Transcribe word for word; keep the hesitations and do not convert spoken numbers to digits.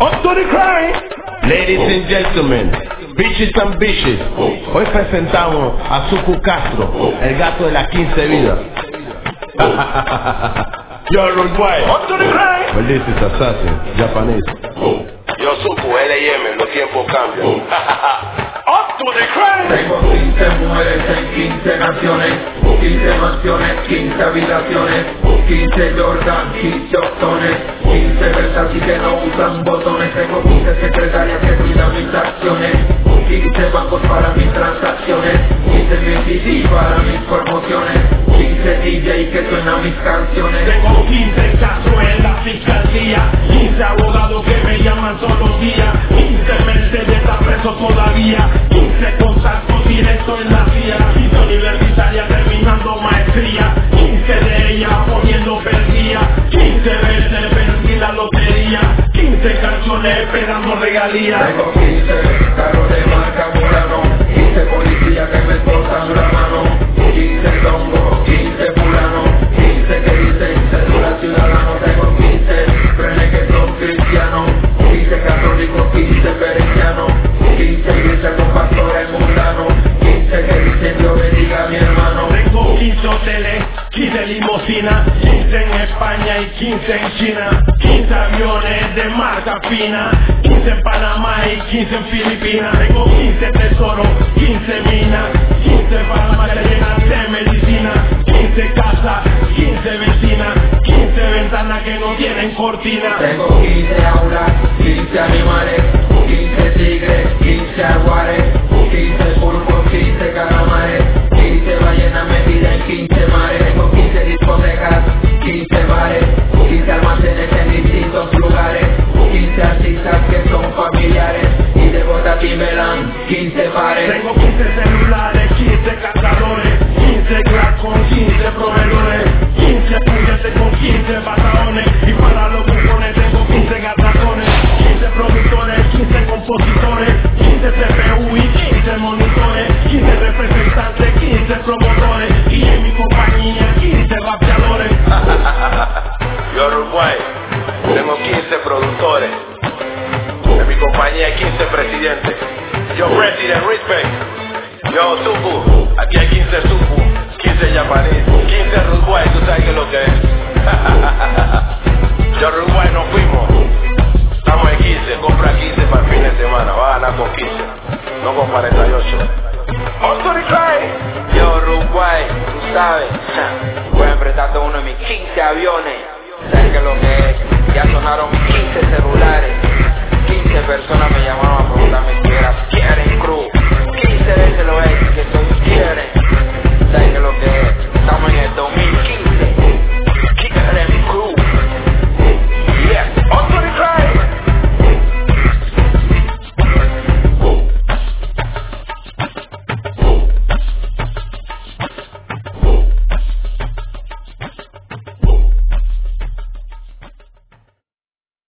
Up to the crime. Ladies and gentlemen, bitches and bitches, hoy presentamos a Suku Castro, el gato de las quince vidas. Yo, Uruguay. Up to the crime. Well, this is Assassin, Japanese. Yo, Suku, L I M, los tiempos cambian. Up to the crime. Tengo quince mujeres en quince naciones, quince mansiones, quince habitaciones, quince Jordan, quince optones, quince Versace que no usan botones. Tengo quince secretarias que cuidan mis acciones, quince bancos para mis transacciones, quince mil C D para mis promociones, quince D J que suenan mis canciones. Tengo quince casos en la fiscalía, quince abogados que me llaman todos los días, quince Mercedes está preso todavía, quince contactos directos en la C I A, quince universitarias terminando maestría, quince de ellas poniendo perdía, quince veces perdí la lotería, quince canciones esperando regalías. Tengo quince carros de marca Murano, quince policías que me esposan la mano, quince tongos, quince fulano, quince que dicen cédula ciudadano. Tengo quince frenes que son cristianos, quince católicos, quince pericianos, quince iglesias con pastores mundanos, quince que dicen Dios bendiga a mi hermano. Tengo quince hoteles, quince limusinas, quince en España y quince en China, quince aviones de marca fina, quince en Panamá y quince en Filipinas. Tengo quince tesoros, quince minas, quince farmacias llenas de medicina, quince casas, quince vecinas, quince ventanas que no tienen cortina. Tengo quince aulas, quince animales, quince tigres, quince aguares, quince pulpos, quince calamares, quince ballenas metidas en quince mares. Tengo quince discotecas, quince bares, quince almacenes en distintos lugares, quince artistas que son familiares y de bota Timberland, quince pares. Tengo quince celulares, quince cazadores, quince crack con quince proveedores, quince puñetes con quince bataones, y para los bufones tengo quince gatazones, quince productores, quince compositores, quince C P U y quince monitores, quince representantes, quince promotores, y en mi compañía quince rapeadores. Yo, Uruguay, tengo quince productores, en mi compañía hay quince presidentes. Yo, President Respect. Yo, Suku, aquí hay quince Suku, quince japonés, quince Uruguay, tú sabes que es lo que es. Yo, Uruguay, nos fuimos.